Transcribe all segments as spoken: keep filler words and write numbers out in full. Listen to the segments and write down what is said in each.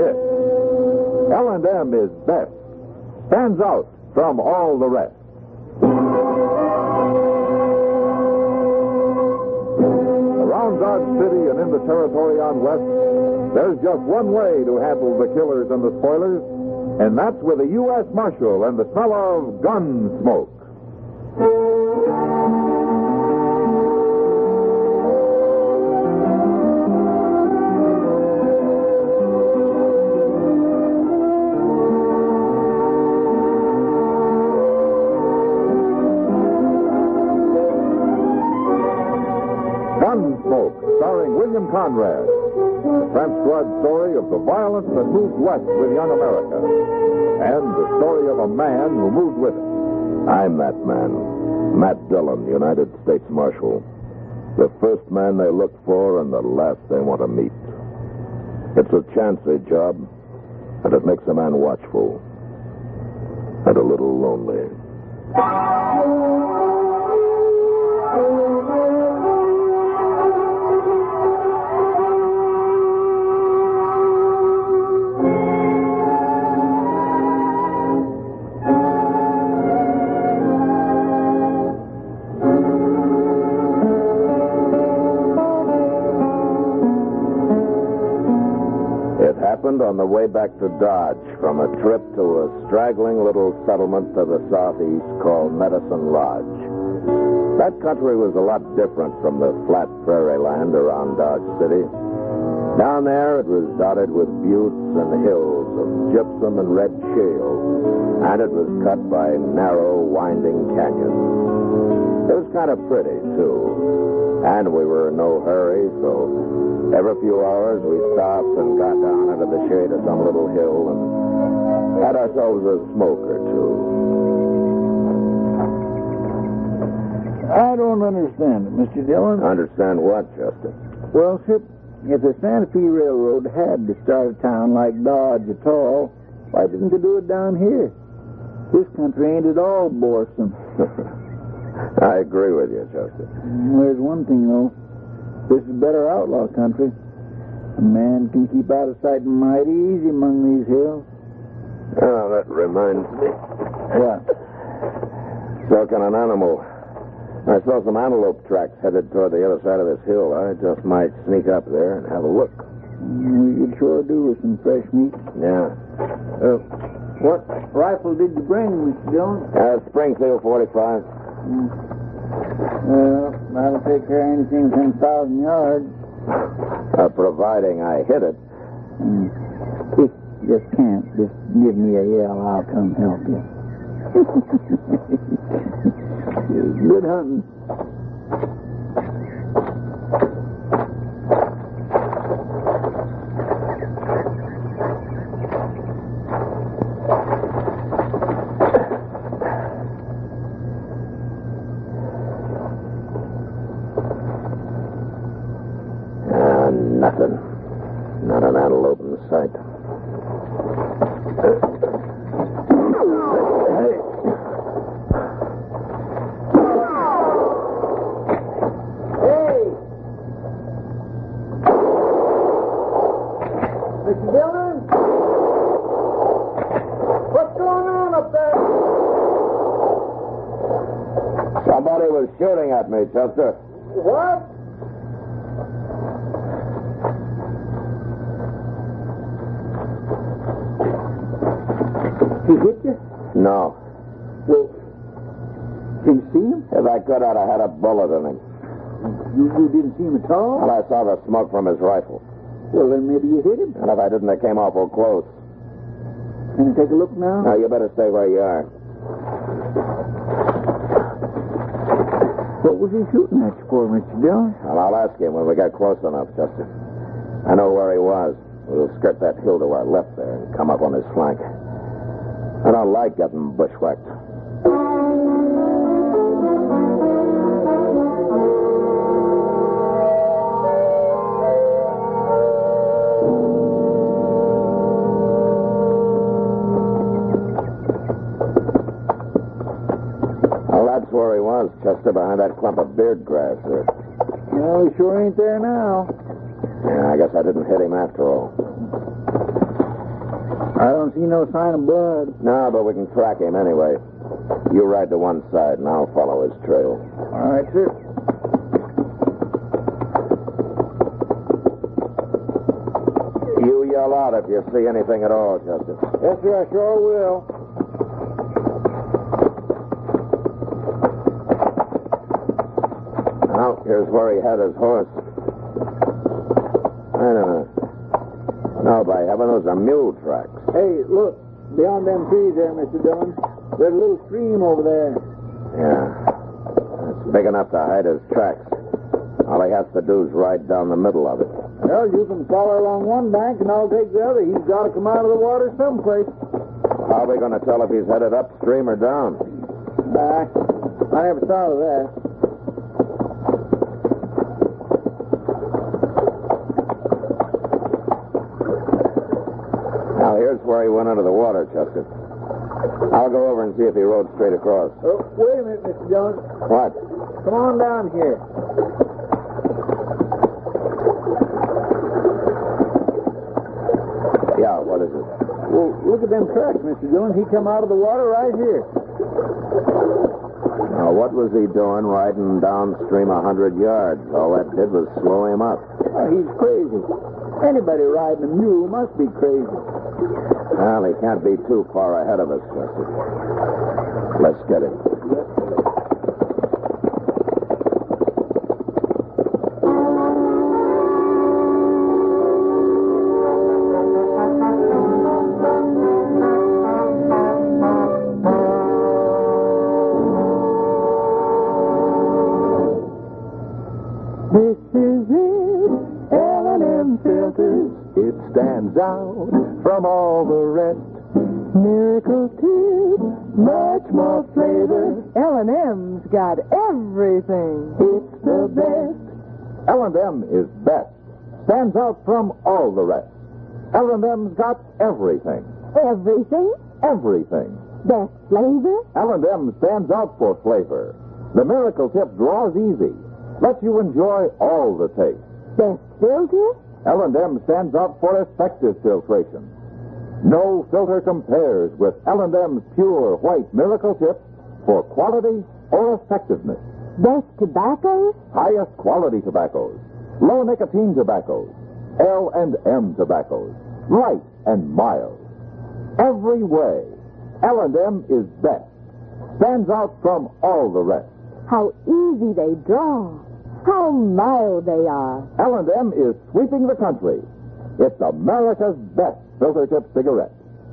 hit. L and M is best. Stands out from all the rest. Around Dodge City and in the territory on West, there's just one way to handle the killers and the spoilers, and that's with a U S Marshal and the smell of gun smoke. Gunsmoke, starring William Conrad. The transcribed story of the violence that moved west with young America. And the story of a man who moved with it. I'm that man. Matt Dillon, United States Marshal. The first man they look for and the last they want to meet. It's a chancy job, and it makes a man watchful. And a little lonely. On the way back to Dodge from a trip to a straggling little settlement to the southeast called Medicine Lodge. That country was a lot different from the flat prairie land around Dodge City. Down there, it was dotted with buttes and hills of gypsum and red shale, and it was cut by narrow, winding canyons. It was kind of pretty, too, and we were in no hurry, so every few hours, we stopped and got down into the shade of some little hill and had ourselves a smoke or two. I don't understand it, Mister Dillon. Understand what, Chester? Well, sir, if the Santa Fe Railroad had to start a town like Dodge at all, why didn't they do it down here? This country ain't at all boresome. I agree with you, Chester. There's one thing, though. This is better outlaw country. A man can keep out of sight mighty easy among these hills. Oh, that reminds me. What? So can an animal. I saw some antelope tracks headed toward the other side of this hill. I just might sneak up there and have a look. We could sure do with some fresh meat. Yeah. Uh, what rifle did you bring, Mister Dillon? Uh, Springfield forty-five. Mm. Well, that'll take care of anything within a thousand yards. Uh, providing I hit it. Mm. If you just can't, just give me a yell. I'll come help you. Good hunting. Nothing. Not an antelope in sight. Hey. Hey! Mister Dillon? What's going on up there? Somebody was shooting at me, Chester. What? He hit you? No. Well, did you see him? If I could, I'd have had a bullet in him. You, you didn't see him at all? Well, I saw the smoke from his rifle. Well, then maybe you hit him. And if I didn't, they came awful close. Can you take a look now? No, you better stay where you are. What was he shooting at you for, Mister Dillon? Well, I'll ask him when we get close enough, Chester. I know where he was. We'll skirt that hill to our left there and come up on his flank. I don't like getting bushwhacked. Well, that's where he was, Chester, behind that clump of beard grass there. Well, he sure ain't there now. Yeah, I guess I didn't hit him after all. I don't see no sign of blood. No, but we can track him anyway. You ride to one side, and I'll follow his trail. All right, sir. You yell out if you see anything at all, Chester. Yes, sir, I sure will. Now, here's where he had his horse. Wait a minute. No, by heaven, those are mule tracks. Hey, look. Beyond them trees there, Mister Dillon. There's a little stream over there. Yeah. It's big enough to hide his tracks. All he has to do is ride down the middle of it. Well, you can follow along one bank and I'll take the other. He's got to come out of the water someplace. How are we going to tell if he's headed upstream or down? Uh, I never thought of that. Now, here's where he went into the water, Chester. I'll go over and see if he rode straight across. Oh, wait a minute, Mister Jones. What? Come on down here. Yeah, what is it? Well, look at them tracks, Mister Jones. He come out of the water right here. Now, what was he doing riding downstream a hundred yards? All that did was slow him up. Oh, he's crazy. Anybody riding a mule must be crazy. Well, he can't be too far ahead of us, Chester. Let's get him. This is it, L and M Filters. It stands out from all the rest. Miracle Tip, much more flavor. L and M's got everything. It's the best. L and M is best. Stands out from all the rest. L and M's got everything. Everything? Everything. Best flavor? L and M stands out for flavor. The Miracle Tip draws easy. Lets you enjoy all the taste. Best filter? L and M stands out for effective filtration. No filter compares with L and M's pure white Miracle Tip for quality or effectiveness. Best tobaccos? Highest quality tobaccos. Low nicotine tobaccos. L and M tobaccos. Light and mild. Every way, L and M is best. Stands out from all the rest. How easy they draw. How mild they are. L and M is sweeping the country. It's America's best filter tip cigarette.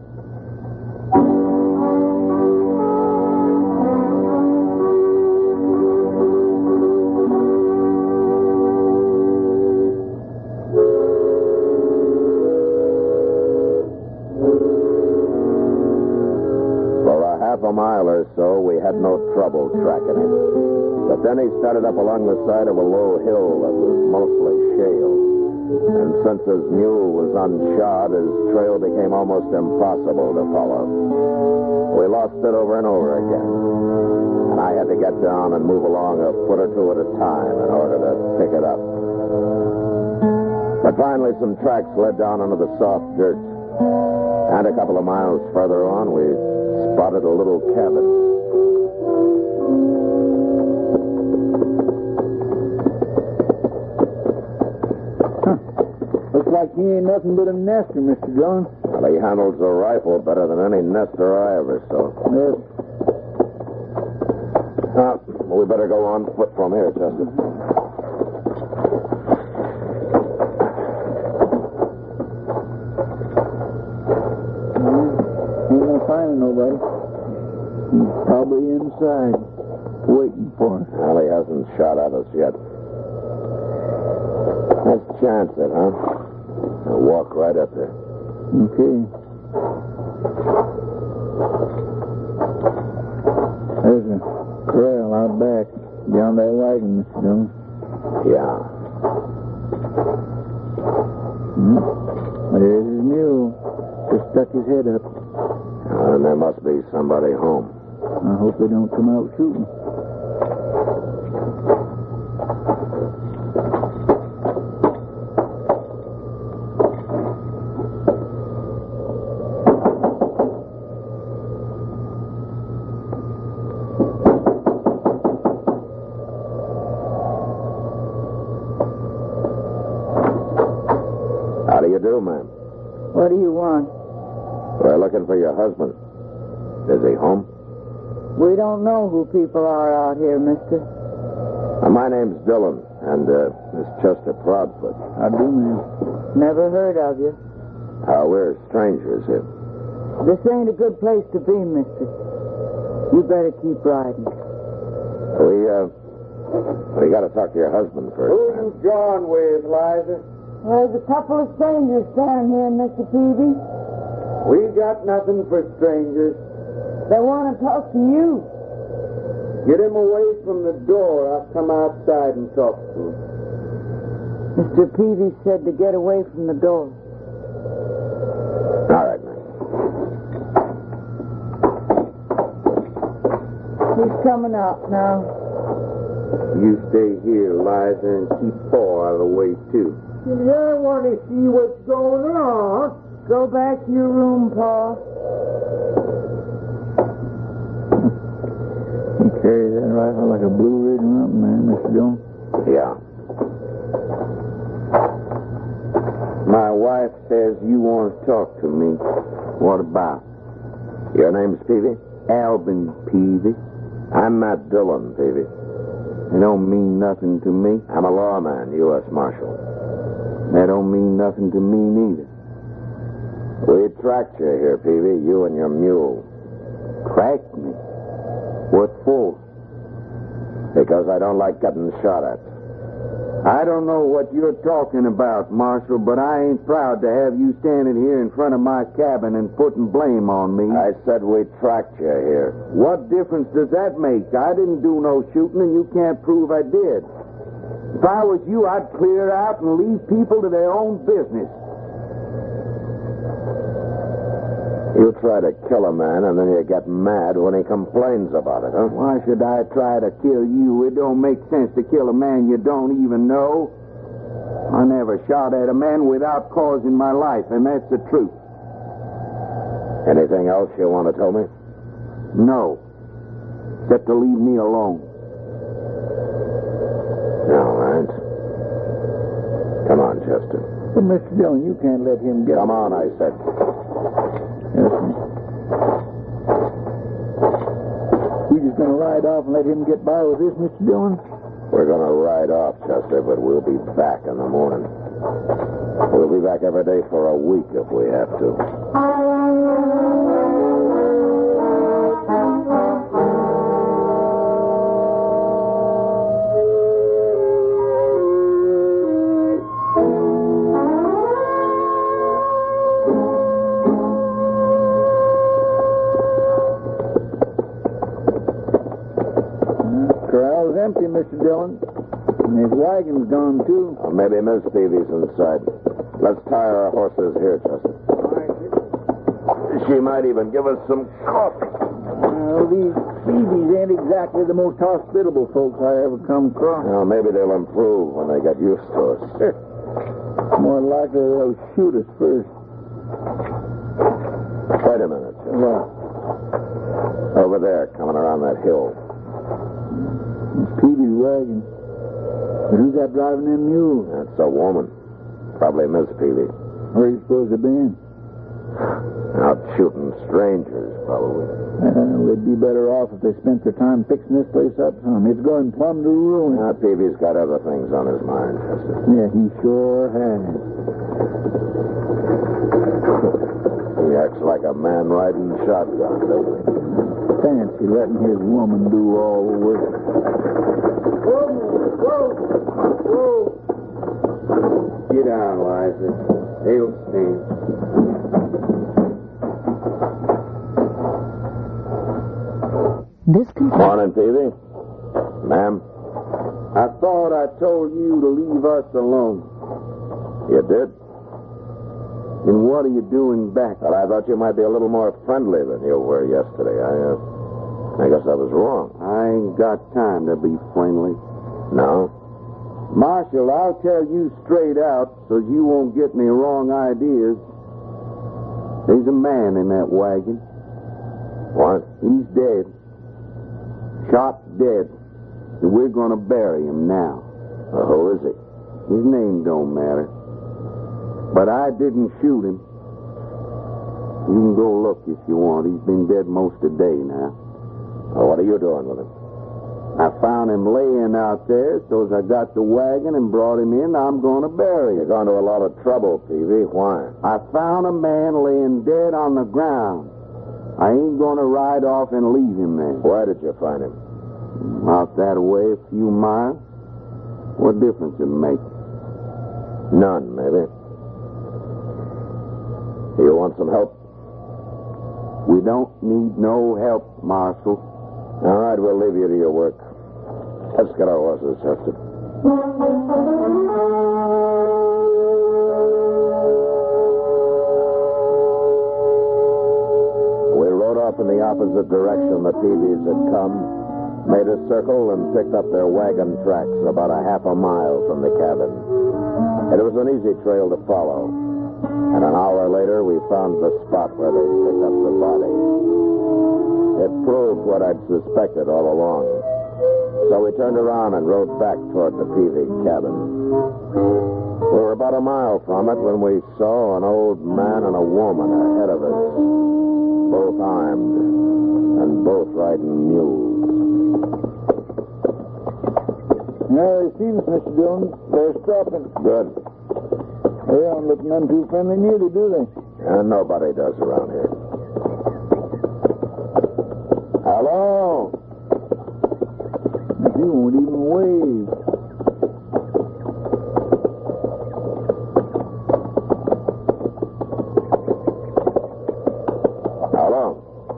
For a half a mile or so, we had no trouble tracking him. But then he started up along the side of a low hill that was mostly shale. And since his mule was unshod, his trail became almost impossible to follow. We lost it over and over again. And I had to get down and move along a foot or two at a time in order to pick it up. But finally, some tracks led down into the soft dirt. And a couple of miles further on, we spotted a little cabin. Looks like he ain't nothing but a nester, Mister Jones. Well, he handles a rifle better than any nester I ever saw. Yes. Uh, we better go on foot from here, Chester. Ain't no sign of nobody. He's probably inside, waiting for us. Well, he hasn't shot at us yet. Let's chance it, huh? I'll walk right up there. Okay. There's a corral out back, beyond that wagon, Mister Jones. Yeah. Hmm. There's his mule. Just stuck his head up. Uh, and there must be somebody home. I hope they don't come out shooting. What do you want? We're looking for your husband. Is he home? We don't know who people are out here, mister. Uh, my name's Dillon, and uh, this Chester Proudfoot. I do, man. Never heard of you. Uh, we're strangers here. This ain't a good place to be, mister. You better keep riding. We, uh, we gotta talk to your husband first. Who you gone with, Liza? There's a couple of strangers standing here, Mister Peavy. We got nothing for strangers. They want to talk to you. Get him away from the door. I'll come outside and talk to him. Mister Peavy said to get away from the door. All right, man. He's coming out now. You stay here, Liza, and keep Paul out of the way, too. I want to see what's going on. Go back to your room, Paul. He carries that rifle like a Blue Ridge Mountain man, Mister Jones. Yeah. My wife says you want to talk to me. What about? Your name's Peavy? Alvin Peavy. I'm Matt Dillon, Peavy. It don't mean nothing to me. I'm a lawman, U S Marshal. That don't mean nothing to me neither. We tracked you here, Peavy, you and your mule. Tracked me? What for? Because I don't like getting shot at. I don't know what you're talking about, Marshal, but I ain't proud to have you standing here in front of my cabin and putting blame on me. I said we tracked you here. What difference does that make? I didn't do no shooting, and you can't prove I did. If I was you, I'd clear out and leave people to their own business. You try to kill a man, and then you get mad when he complains about it, huh? Why should I try to kill you? It don't make sense to kill a man you don't even know. I never shot at a man without cause in my life, and that's the truth. Anything else you want to tell me? No. Except to leave me alone. All right. Come on, Chester. But, Mister Dillon, you can't let him get... Come on, I said. Yes, sir. You just going to ride off and let him get by with this, Mister Dillon? We're going to ride off, Chester, but we'll be back in the morning. We'll be back every day for a week if we have to. Empty, Mister Dillon. And his wagon's gone, too. Well, maybe Miss Peavy's inside. Let's tie our horses here, Chester. She might even give us some coffee. Well, these Peavies ain't exactly the most hospitable folks I ever come across. Well, maybe they'll improve when they get used to us. More likely they'll shoot us first. Wait a minute, Chester. What? Over there, coming around that hill. It's Peavy's wagon. But who's that driving them mules? That's a woman. Probably Miss Peavy. Where are you supposed to be in? Out shooting strangers, probably. Uh, we'd be better off if they spent their time fixing this place up some. It's going plumb to ruin. Now, Peavy's got other things on his mind, Chester. Yeah, he sure has. He acts like a man riding shotgun, doesn't he? Fancy letting his woman do all the work. Whoa, whoa, whoa. Get down, Liza. They'll stand. This concludes. Morning, Peavy. Ma'am? I thought I told you to leave us alone. You did? And what are you doing back? Well, I thought you might be a little more friendly than you were yesterday. I, uh, I guess I was wrong. I ain't got time to be friendly. No? Marshal, I'll tell you straight out so you won't get any wrong ideas. There's a man in that wagon. What? He's dead. Shot dead. And we're going to bury him now. Well, who is he? His name don't matter. But I didn't shoot him. You can go look if you want. He's been dead most of the day now. Well, what are you doing with him? I found him laying out there, so as I got the wagon and brought him in, I'm going to bury him. You're going to a lot of trouble, Peavy. Why? I found a man laying dead on the ground. I ain't going to ride off and leave him there. Where did you find him? Out that way, a few miles. What difference it make? None, maybe. You want some help? We don't need no help, Marshal. All right, we'll leave you to your work. Let's get our horses tested. We rode off in the opposite direction the Peavies had come, made a circle, and picked up their wagon tracks about a half a mile from the cabin. It was an easy trail to follow, and an hour later we found the spot where they picked up the body. It proved what I'd suspected all along. So we turned around and rode back toward the Peavy cabin. We were about a mile from it when we saw an old man and a woman ahead of us, both armed and both riding mules. Now, it seems, Mister Dillon, they're stopping. Good. They don't look none too friendly neither, do they? And nobody does around here. Hello? He won't even wave. Hello?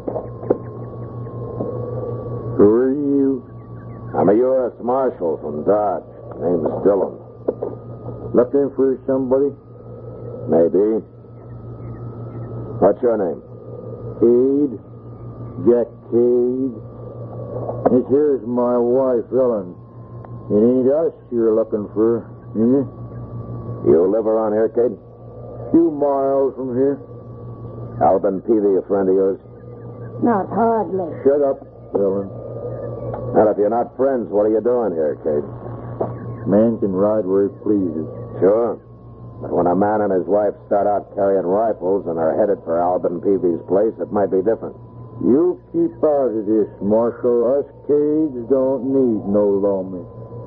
Who are you? I'm a U S Marshal from Dodge. Name's Dillon. Looking for somebody? Maybe. What's your name? Cade. Jack Cade. This here's my wife, Ellen. It ain't us you're looking for, is it? You live around here, Cade? Few miles from here. Albin Peavy, a friend of yours? Not hardly. Shut up, Ellen. And if you're not friends, what are you doing here, Cade? Man can ride where he pleases. Sure. But when a man and his wife start out carrying rifles and are headed for Albin Peavy's place, it might be different. You keep out of this, Marshal. Us Cades don't need no lawmen.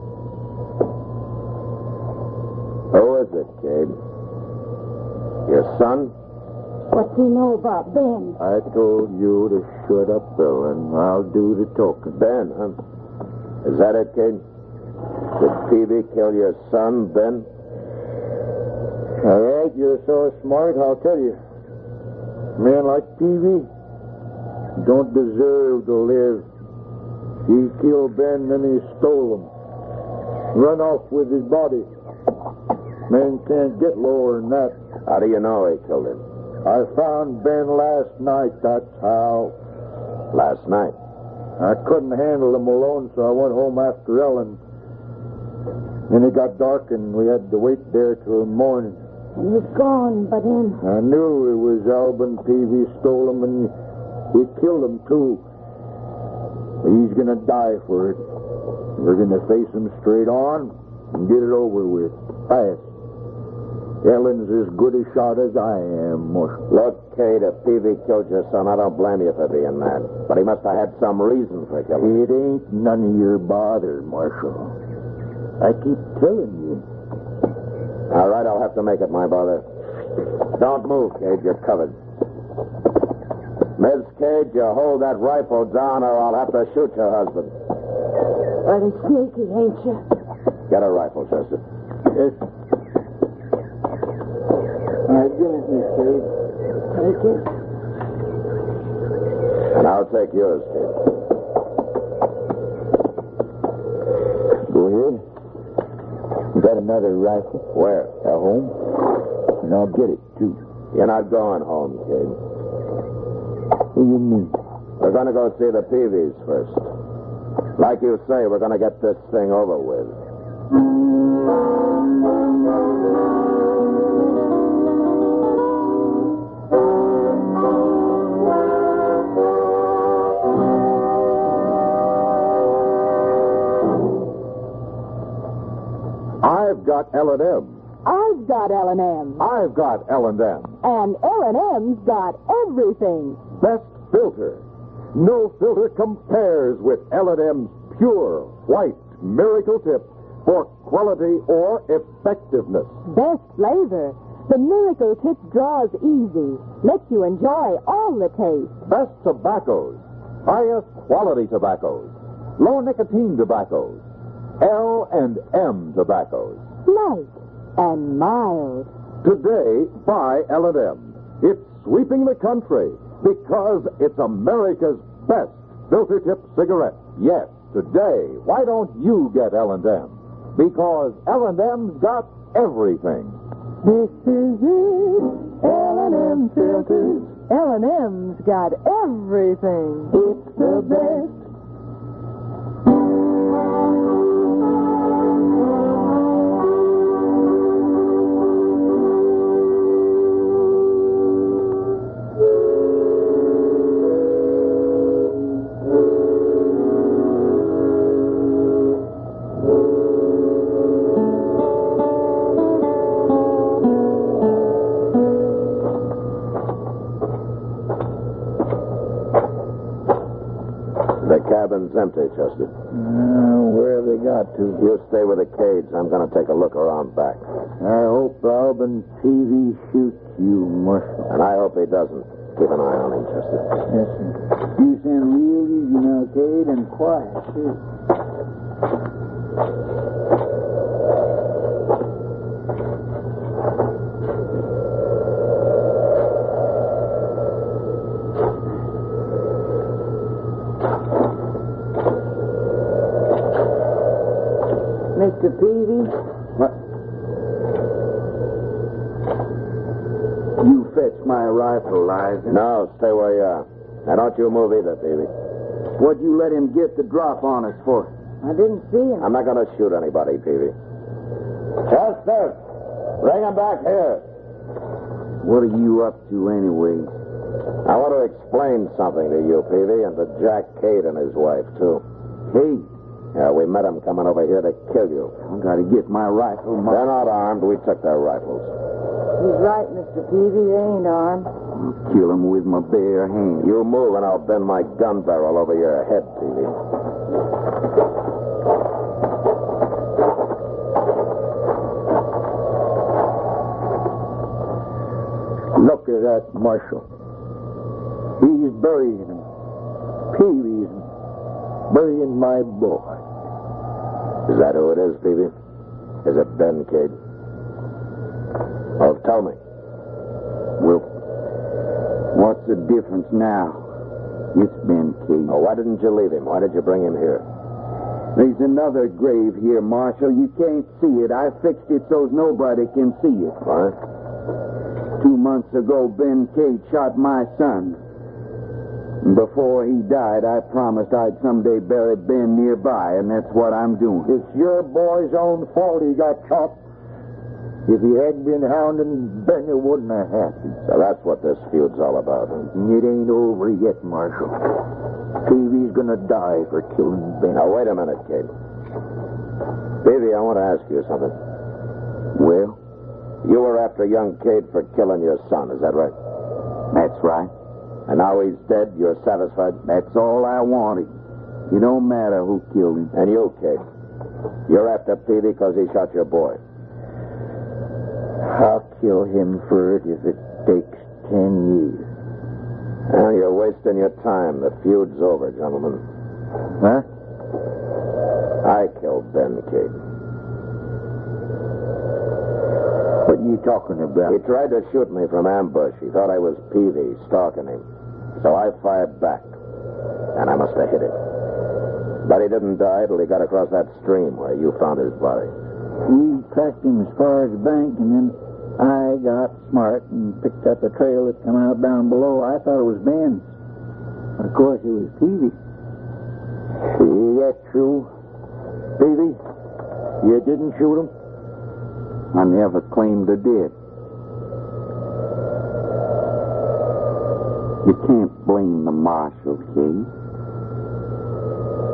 Who is it, Cade? Your son? What's he know about Ben? I told you to shut up, Ellen. I'll do the talking. Ben, huh? Is that it, Cade? Did Peavy kill your son, Ben? All right, you're so smart, I'll tell you. A man like Peavy don't deserve to live. He killed Ben, then he stole him. Run off with his body. Man can't get lower than that. How do you know he killed him? I found Ben last night, that's how. Last night? I couldn't handle him alone, so I went home after Ellen. Then it got dark, and we had to wait there till morning. He was gone, but then... I knew it was Albin Peavy stole him, and he killed him, too. He's going to die for it. We're going to face him straight on and get it over with, fast. Ellen's as good a shot as I am, Marshal. Look, Cade, if Peavy killed your son, I don't blame you for being mad. But he must have had some reason for killing him. It ain't none of your bother, Marshal. I keep telling you. All right, I'll have to make it my bother. Don't move, Cade. You're covered. Miss Cade, you hold that rifle down or I'll have to shoot your husband. Well, it's sneaky, ain't you? Get a rifle, Chester. Yes. All right, give it, Miss Cade. Take it. And I'll take yours, Cade. Go ahead. You got another rifle? Where? At home? And I'll get it, too. You're not going home, Cade. What do you mean? We're going to go see the Peavies first. Like you say, we're going to get this thing over with. I've got L and M. I've got L and M. I've got L and M. And L and M's got everything. Best filter. No filter compares with L and M's pure, white, miracle tip for quality or effectiveness. Best flavor. The Miracle Tip draws easy. Lets you enjoy all the taste. Best tobaccos. Highest quality tobaccos. Low nicotine tobaccos. L and M tobaccos. Light and mild. Today, buy L and M. It's sweeping the country because it's America's best filter tip cigarette. Yes, today, why don't you get L and M? Because L and M's got everything. This is it. L and M filters. L and M's got everything. It's the best. The cabin's empty, Chester. Uh, where have they got to? You stay with the Cades. I'm going to take a look around back. I hope Alvin T V shoots you, Marshal. And I hope he doesn't. Keep an eye on him, Chester. Yes, sir. You sound real easy now, Cade, and quiet, too. Mister Peavy? What? You fetch my rifle, Liza. No, stay where you are. Now, don't you move either, Peavy. What'd you let him get the drop on us for? I didn't see him. I'm not going to shoot anybody, Peavy. Chester! Bring him back here. What are you up to anyway? I want to explain something to you, Peavy, and to Jack Cade and his wife, too. Cade? Yeah, we met them coming over here to kill you. I gotta get my rifle. My... They're not armed. We took their rifles. He's right, Mister Peavy. They ain't armed. I'll kill him with my bare hands. You move and I'll bend my gun barrel over your head, Peavy. Look at that, Marshal. He's burying him. Peavy's burying my boy. Is that who it is, Peavy? Is it Ben Cade? Oh, tell me. Well, what's the difference now? It's Ben Cade. Oh, why didn't you leave him? Why did you bring him here? There's another grave here, Marshal. You can't see it. I fixed it so nobody can see it. What? Two months ago, Ben Cade shot my son. Before he died, I promised I'd someday bury Ben nearby, and that's what I'm doing. It's your boy's own fault he got shot. If he hadn't been hounding Ben, it wouldn't have happened. So that's what this feud's all about, huh? It ain't over yet, Marshal. Peavy's gonna die for killing Ben. Now, wait a minute, Cade. Peavy, I want to ask you something. Well? You were after young Cade for killing your son, is that right? That's right. And now he's dead, you're satisfied? That's all I wanted. It don't matter who killed him. And you, Cade? You're after Peavy because he shot your boy. I'll kill him for it if it takes ten years. Well, you're wasting your time. The feud's over, gentlemen. Huh? I killed Ben Cade. What are you talking about? He tried to shoot me from ambush. He thought I was Peavy, stalking him. So I fired back. And I must have hit him. But he didn't die till he got across that stream where you found his body. We tracked him as far as the bank, and then I got smart and picked up a trail that come out down below. I thought it was Ben's. Of course, it was Peavy. Is that true? Peavy, you didn't shoot him? I never claimed I did. You can't blame the marshal, Cade.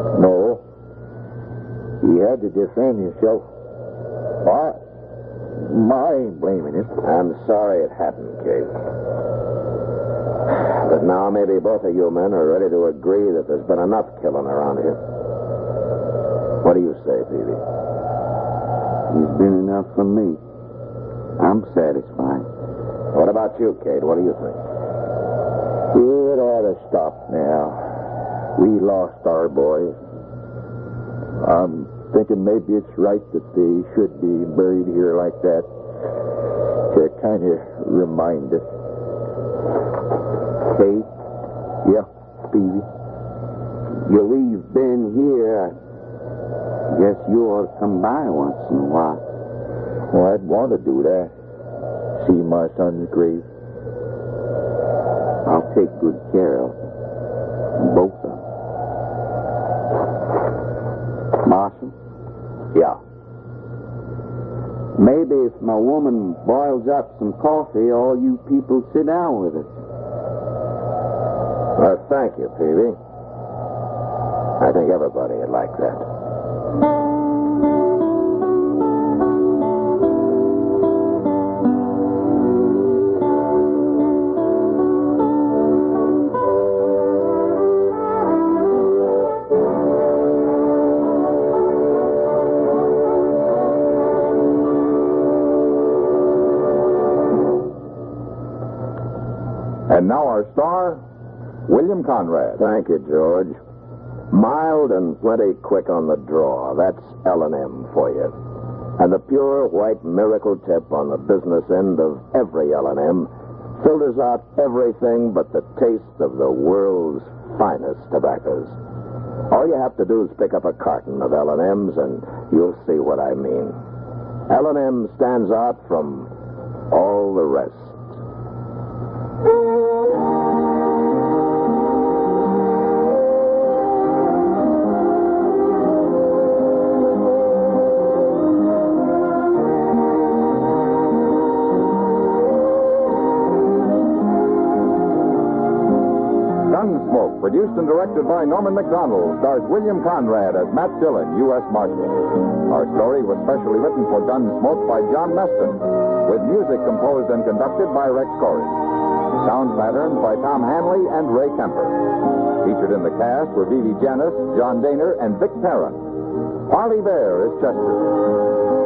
No. He had to defend himself. Why? my blaming it. I'm sorry it happened, Kate. But now maybe both of you men are ready to agree that there's been enough killing around here. What do you say, Peavy? He's been enough for me. I'm satisfied. What about you, Kate? What do you think? It ought to stop now. We lost our boy. I'm thinking maybe it's right that they should be buried here like that. To kind of remind us. Kate, Yeah, Peavy. you leave Ben here. I guess you ought to come by once in a while. Well, I'd want to do that. See my son's grave. I'll take good care of both of them. Marshal? Yeah. Maybe if my woman boils up some coffee, all you people sit down with us. Well, thank you, Peavy. I think everybody would like that. And now our star, William Conrad. Thank you, George. Mild and plenty quick on the draw. That's L and M for you. And the pure white miracle tip on the business end of every L and M filters out everything but the taste of the world's finest tobaccos. All you have to do is pick up a carton of L and M's and you'll see what I mean. L and M stands out from all the rest. Gunsmoke, produced and directed by Norman Macdonald, stars William Conrad as Matt Dillon, U S Marshal. Our story was specially written for Gunsmoke by John Meston, with music composed and conducted by Rex Corey. Sound patterns by Tom Hanley and Ray Kemper. Featured in the cast were Vivi Janis, John Daner, and Vic Perrin. Parley Bear is Chester.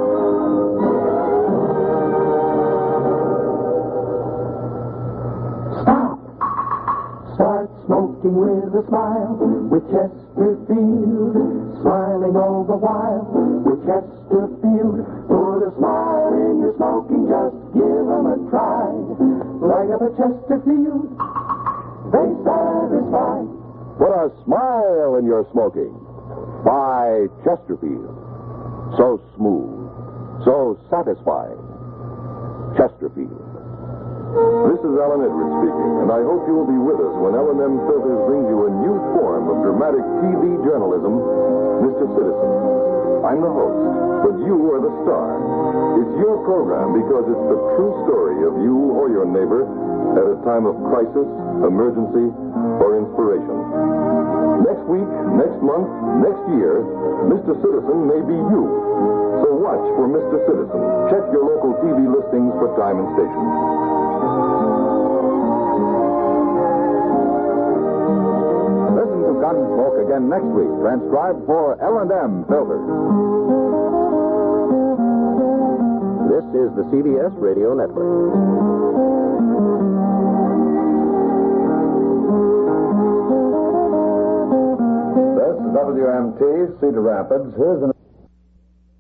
Smoking with a smile, with Chesterfield, smiling all the while, with Chesterfield. Put a smile in your smoking, just give 'em a try. Light up a Chesterfield, they satisfy. Put a smile in your smoking. By Chesterfield. So smooth, so satisfying. Chesterfield. This is Alan Edwards speaking, and I hope you will be with us when L and M Filters brings you a new form of dramatic T V journalism, Mister Citizen. I'm the host, but you are the star. It's your program because it's the true story of you or your neighbor at a time of crisis, emergency, or inspiration. Next week, next month, next year, Mister Citizen may be you. So watch for Mister Citizen. Check your local T V listings for time and station. Listen to Gunsmoke again next week, transcribed for L and M Filters. This is the C B S Radio Network. This is W M T, Cedar Rapids. Here's an